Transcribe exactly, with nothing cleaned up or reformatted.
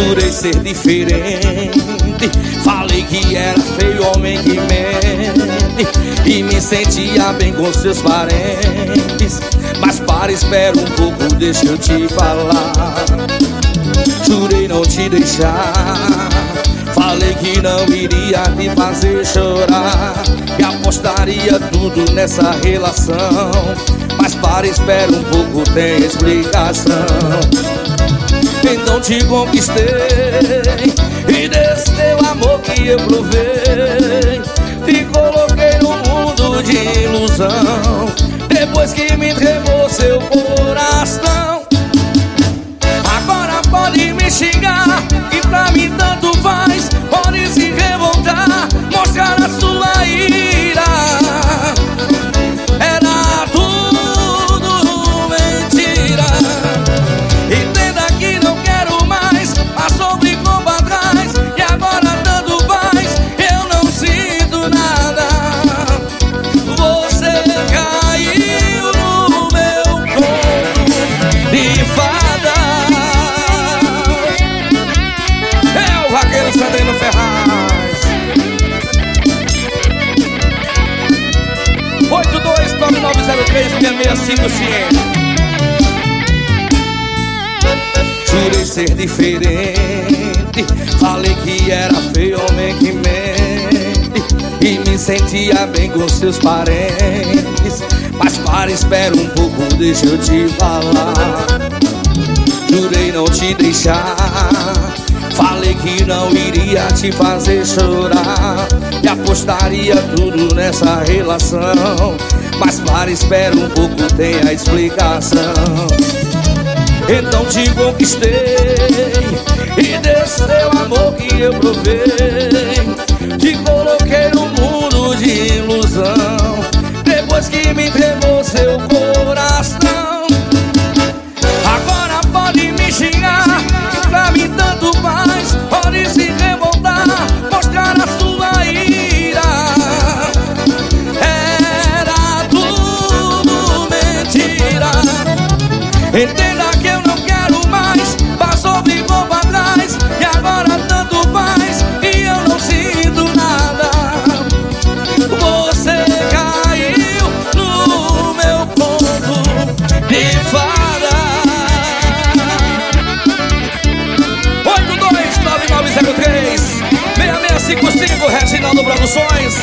Jurei ser diferente, falei que era feio homem que mente, e me sentia bem com seus parentes. Mas para, espera um pouco, deixa eu te falar. Jurei não te deixar, falei que não iria te fazer chorar, e apostaria tudo nessa relação. Mas para, espera um pouco, tem explicação. Então te conquistei, e desse teu amor que eu provei, te coloquei num mundo de ilusão. Depois que me entregou seu coração, agora pode me xingar, que pra mim tanto faz. Pode se revoltar, mostrar a sua ira. Era tudo mentira. Entenda que não quero mais, passou, ficou pra trás, e agora tanto faz, eu não sinto nada. Você caiu no meu conto de fadas. É o vaqueiro Sandrino Ferraz. Oito dois nove nove zero três seis seis cinco cinco. Jurei ser diferente, falei que era feio homem que mente, e me sentia bem com seus parentes. Mas para, espera um pouco, deixa eu te falar. Jurei não te deixar, falei que não iria te fazer chorar, e apostaria tudo nessa relação. Mas para, espera um pouco, tem a explicação. Então te conquistei, e desse teu amor que eu provei, te coloquei num mundo de ilusão. Depois que me entregou seu coração, agora pode me xingar, que pra mim tanto faz. Pode se revoltar, mostrar a sua ira. Era tudo mentira. Entenda que eu não quero mais, passou, ficou pra trás, e agora tanto faz, e eu não sinto nada. Você caiu no meu conto de fada. Oito dois nove nove zero três seis seis cinco cinco, Reginaldo Produções.